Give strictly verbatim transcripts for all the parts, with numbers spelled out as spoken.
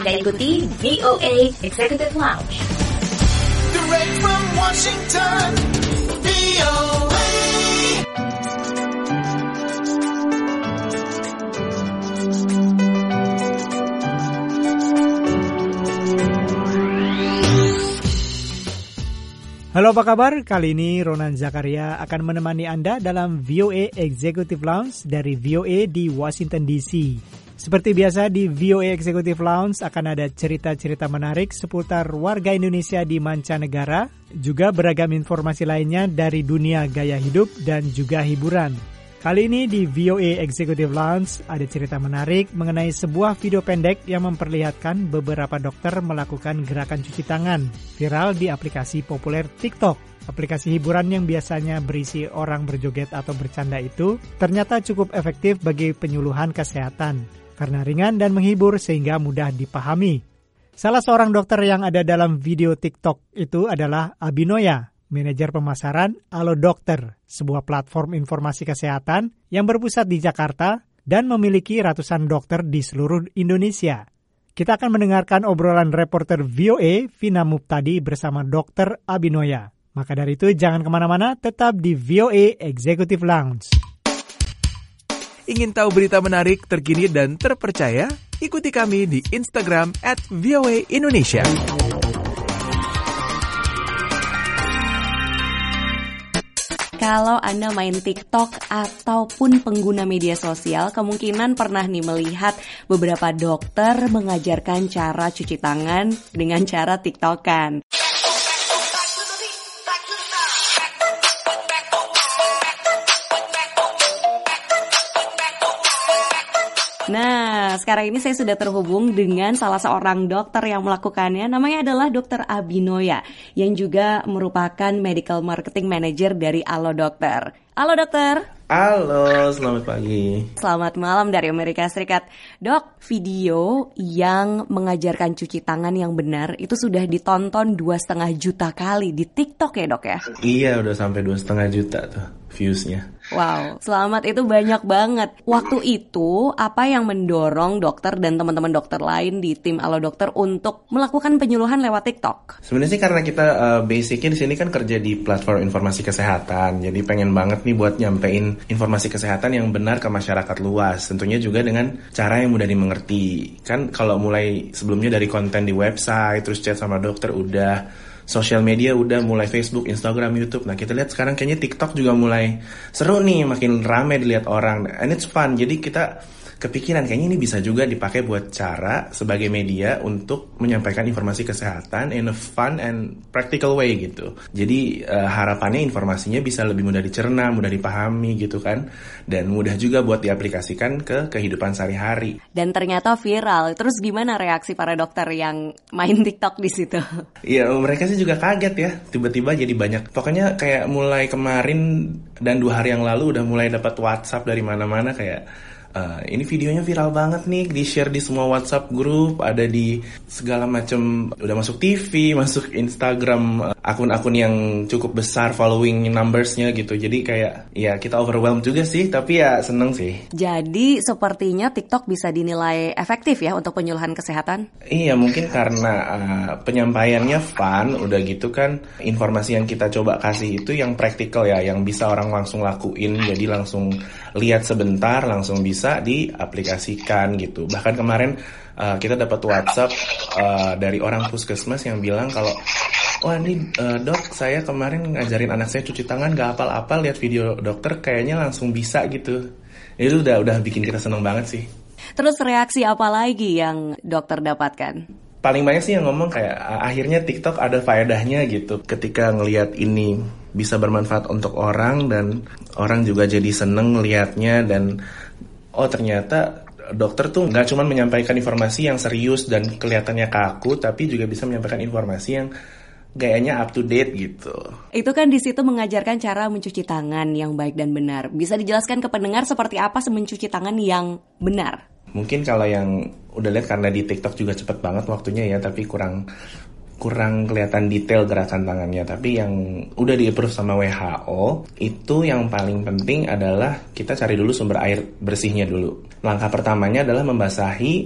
Anda ikuti V O A Executive Lounge. Direct from Washington, V O A. Halo, apa kabar? Kali ini Ronan Zakaria akan menemani Anda dalam V O A Executive Lounge dari V O A di Washington D C. Seperti biasa di V O A Executive Lounge akan ada cerita-cerita menarik seputar warga Indonesia di mancanegara, juga beragam informasi lainnya dari dunia gaya hidup dan juga hiburan. Kali ini di V O A Executive Lounge ada cerita menarik mengenai sebuah video pendek yang memperlihatkan beberapa dokter melakukan gerakan cuci tangan viral di aplikasi populer TikTok. Aplikasi hiburan yang biasanya berisi orang berjoget atau bercanda itu ternyata cukup efektif bagi penyuluhan kesehatan karena ringan dan menghibur sehingga mudah dipahami. Salah seorang dokter yang ada dalam video TikTok itu adalah Abinoya, manajer pemasaran Alo Dokter, sebuah platform informasi kesehatan yang berpusat di Jakarta dan memiliki ratusan dokter di seluruh Indonesia. Kita akan mendengarkan obrolan reporter V O A, Vina Muptadi bersama dokter Abinoya. Maka dari itu jangan kemana-mana, tetap di V O A Executive Lounge. Ingin tahu berita menarik, terkini dan terpercaya? Ikuti kami di Instagram at V O A Indonesia. Kalau Anda main TikTok ataupun pengguna media sosial, kemungkinan pernah nih melihat beberapa dokter mengajarkan cara cuci tangan dengan cara TikTokan. Nah, sekarang ini saya sudah terhubung dengan salah seorang dokter yang melakukannya. Namanya adalah dokter Abinoya, yang juga merupakan Medical Marketing Manager dari Alo Dokter. Halo dokter. Halo, selamat pagi. Selamat malam dari Amerika Serikat. Dok, video yang mengajarkan cuci tangan yang benar itu sudah ditonton dua setengah juta kali di TikTok ya dok ya? Iya, udah sampai dua setengah juta tuh viewsnya. Wow, selamat, itu banyak banget. Waktu itu, apa yang mendorong dokter dan teman-teman dokter lain di tim Alo Dokter untuk melakukan penyuluhan lewat TikTok? Sebenarnya sih karena kita uh, basicnya di sini kan kerja di platform informasi kesehatan, jadi pengen banget nih buat nyampein informasi kesehatan yang benar ke masyarakat luas. Tentunya juga dengan cara yang mudah dimengerti. Kan kalau mulai sebelumnya dari konten di website, terus chat sama dokter udah, sosial media udah, mulai Facebook, Instagram, YouTube. Nah kita lihat sekarang kayaknya TikTok juga mulai seru nih, makin rame dilihat orang. And it's fun, jadi kita kepikiran kayaknya ini bisa juga dipakai buat cara sebagai media untuk menyampaikan informasi kesehatan in a fun and practical way gitu. Jadi uh, harapannya informasinya bisa lebih mudah dicerna, mudah dipahami gitu kan, dan mudah juga buat diaplikasikan ke kehidupan sehari-hari. Dan ternyata viral. Terus gimana reaksi para dokter yang main TikTok di situ? Iya, mereka sih juga kaget ya, tiba-tiba jadi banyak. Pokoknya kayak mulai kemarin dan dua hari yang lalu udah mulai dapat WhatsApp dari mana-mana kayak, Uh, ini videonya viral banget nih, di-share di semua WhatsApp group, ada di segala macam, udah masuk T V, masuk Instagram, uh, akun-akun yang cukup besar following numbersnya gitu. Jadi kayak ya kita overwhelmed juga sih, tapi ya seneng sih. Jadi sepertinya TikTok bisa dinilai efektif ya untuk penyuluhan kesehatan? Iya, mungkin karena uh, penyampaiannya fun, udah gitu kan informasi yang kita coba kasih itu yang praktikal ya, yang bisa orang langsung lakuin, jadi langsung lihat sebentar, langsung bisa bisa diaplikasikan gitu. Bahkan kemarin uh, kita dapat WhatsApp uh, dari orang puskesmas yang bilang kalau, wah ini uh, dok, saya kemarin ngajarin anak saya cuci tangan gak apal-apal, lihat video dokter kayaknya langsung bisa gitu. Itu udah udah bikin kita seneng banget sih. Terus reaksi apa lagi yang dokter dapatkan? Paling banyak sih yang ngomong kayak akhirnya TikTok ada faedahnya gitu. Ketika ngelihat ini bisa bermanfaat untuk orang dan orang juga jadi seneng ngelihatnya, dan oh ternyata dokter tuh nggak cuma menyampaikan informasi yang serius dan kelihatannya kaku, tapi juga bisa menyampaikan informasi yang gayanya up to date gitu. Itu kan di situ mengajarkan cara mencuci tangan yang baik dan benar. Bisa dijelaskan ke pendengar seperti apa mencuci tangan yang benar? Mungkin kalau yang udah lihat karena di TikTok juga cepet banget waktunya ya, tapi kurang kurang kelihatan detail gerakan tangannya. Tapi yang udah di-approve sama W H O, itu yang paling penting adalah kita cari dulu sumber air bersihnya dulu. Langkah pertamanya adalah membasahi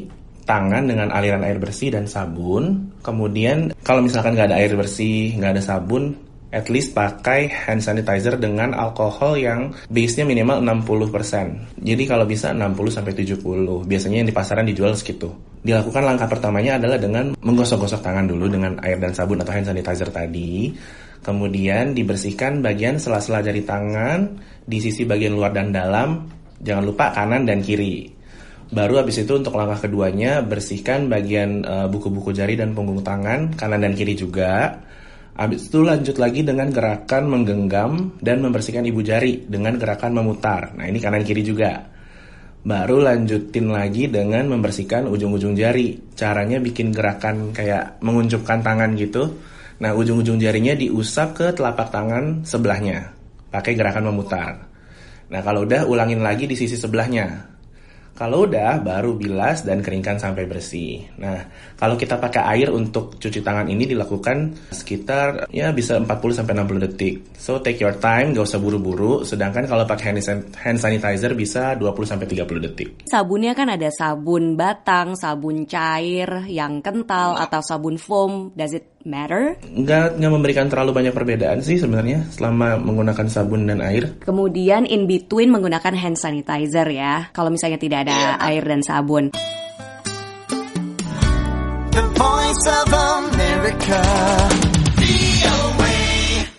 tangan dengan aliran air bersih dan sabun. Kemudian kalau misalkan nggak ada air bersih, nggak ada sabun, at least pakai hand sanitizer dengan alkohol yang base-nya minimal enam puluh persen. Jadi kalau bisa enam puluh sampai tujuh puluh. Biasanya yang di pasaran dijual segitu. Dilakukan langkah pertamanya adalah dengan menggosok-gosok tangan dulu dengan air dan sabun atau hand sanitizer tadi. Kemudian dibersihkan bagian sela-sela jari tangan di sisi bagian luar dan dalam. Jangan lupa kanan dan kiri. Baru habis itu untuk langkah keduanya bersihkan bagian uh, buku-buku jari dan punggung tangan kanan dan kiri juga. Habis itu lanjut lagi dengan gerakan menggenggam dan membersihkan ibu jari dengan gerakan memutar. Nah ini kanan kiri juga. Baru lanjutin lagi dengan membersihkan ujung-ujung jari. Caranya bikin gerakan kayak menguncupkan tangan gitu. Nah ujung-ujung jarinya diusap ke telapak tangan sebelahnya. Pakai gerakan memutar. Nah kalau udah ulangin lagi di sisi sebelahnya. Kalau udah, baru bilas dan keringkan sampai bersih. Nah, kalau kita pakai air untuk cuci tangan ini dilakukan sekitar ya bisa empat puluh sampai enam puluh detik. So, take your time, gak usah buru-buru. Sedangkan kalau pakai hand sanitizer bisa dua puluh sampai tiga puluh detik. Sabunnya kan ada sabun batang, sabun cair, yang kental, atau sabun foam. Does it matter? Nggak, nggak memberikan terlalu banyak perbedaan sih sebenarnya selama menggunakan sabun dan air. Kemudian in between menggunakan hand sanitizer ya. Kalau misalnya tidak ada air dan sabun. The Voice of America.